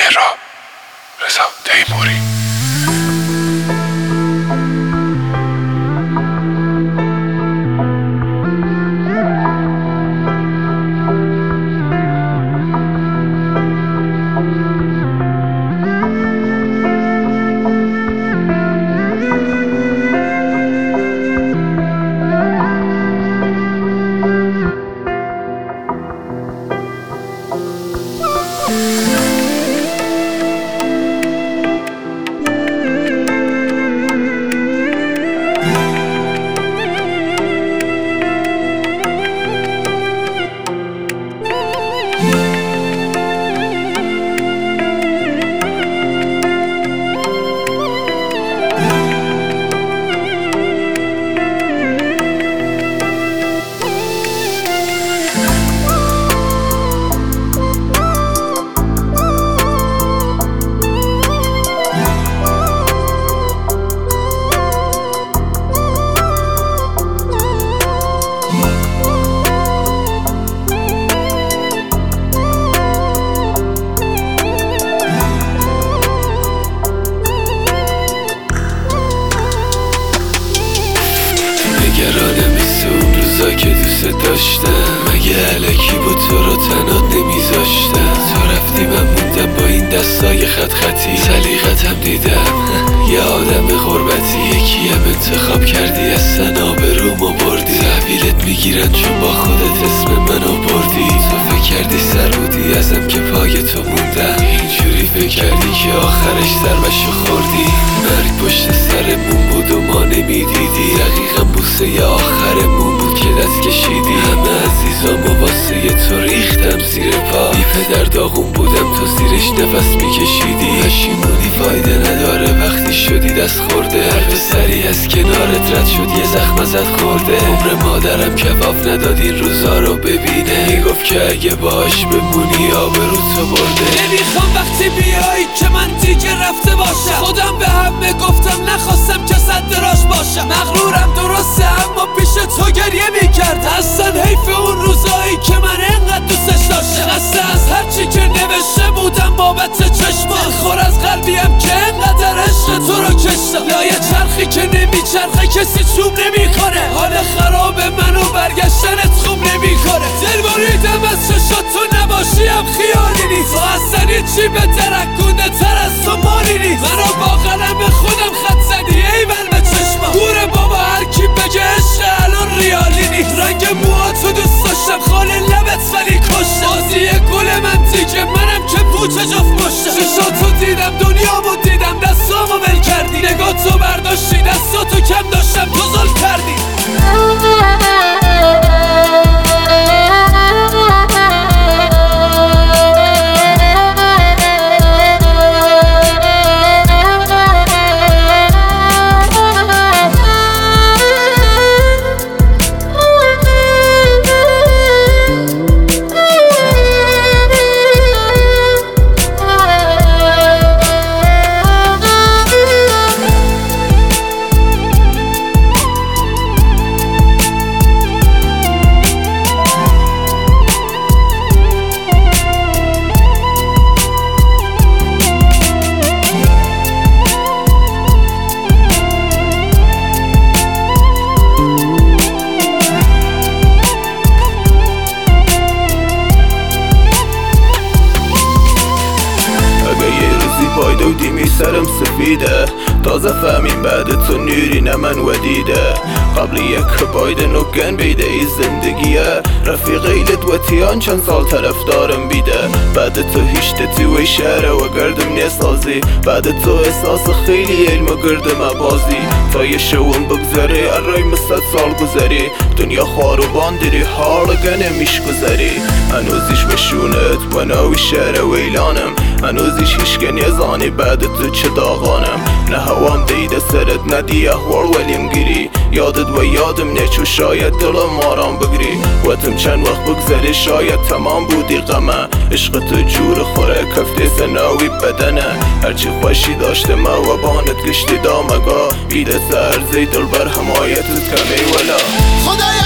مهراب، رضا تیموری. که دوست داشتم مگه الکی با تو رو تنها نمیذاشتم. تو رفتی من موندم با این دستای خط خطی، سلیقتم دیدم یه آدم غربتی. یکی هم انتخاب کردی اصلا آبرومو بردی. تحویلت میگیرن چون با خودت اسم منو بردی. تو فکر کردی سر بودی ازم که پای تو موندم. اینجوری فکر کردی که آخرش ضربشو خوردی. مرگ پشت سرمون بود و ما نمیدیدی. دقیقا بوسه آخرمون بود که دست کشیدی. همه عزیزامو واسه تو ریختم زیر پا. بی پدر داغون بودم تو زیرش نفس میکشیدی. پشیمونی فایده نداره وقتی شدی دست خورده. هر پسری از کنارت رد شد یه زخم ازت خورده. عمر مادرم کفاف نداد این روزا رو ببینه. میگفت که اگه باش بمونی آبرو تو برده. نمیخوام وقتی بیایی که من دیگه رفته باشم. خودم به همه گفتم نخواستم که صد راش باشم. مغرورم درسته اما پیش تو گریه میکرد. اصلا حیف اون روزایی که من انقدر دوستش داشتم. خسته از هرچی که نوشته بودم بابت چشمان. خور از قلبیم که انقدر عشق تو رو کشتم. لایه چرخی که نمیچرخه کسی چوب نمیکنه. حال خراب منو برگشتنت خوب نمیکنه. دل بریدم از چشات تو نباشیم خیالی نیست. تو اصلا چی به درکونده تر از تو مالی نیست. منو با قلم خودم خط زدی ایول به چشمم. گوره بابا هر کی بگه عشق الان ریالی نیست. رنگ موهاتو دوست داشتم خال لبت ولی کشتم. بازی گل من دیگه منم که پوچه جفت پشتم. چشاتو دیدم دنیامو دیدم دستامو ول کردی. نگاتو برداشتی دستاتو کم داشتم تو ظلم کردی. دیمی سرم سفیده تازه فهمیم بعد تو نیری نه من ودیده. قبل یک بایدن و گن بیده ای زندگیه. رفیقی لدوتیان چند سال طرفدارم بیده. بعد تو هیچ توی شهره و گردم نیستازی. بعد تو احساس خیلی علم گردم بازی. تا یه شون بگذره ارای مستد سال گذری. دنیا خوار و باندری حال گنه میش گذری. هنوزیش مشونت و ناوی شهره ویلانم. هنوزیش هیچ گن یزانی بعد تو چه داغانم. نه هوام دیده سرت ندی احوال ولیم گیری. یادت و یادم نچو شاید دلم آرام بگیری. وقتم چند وقت بگذره شاید تمام بودی غمه. عشق تو جور خوره کفته سناوی بدنه. هرچی خوشی داشته ما و بانت گشتی دامگاه. بیده سرزی دل بر حمایتت کمی ولا.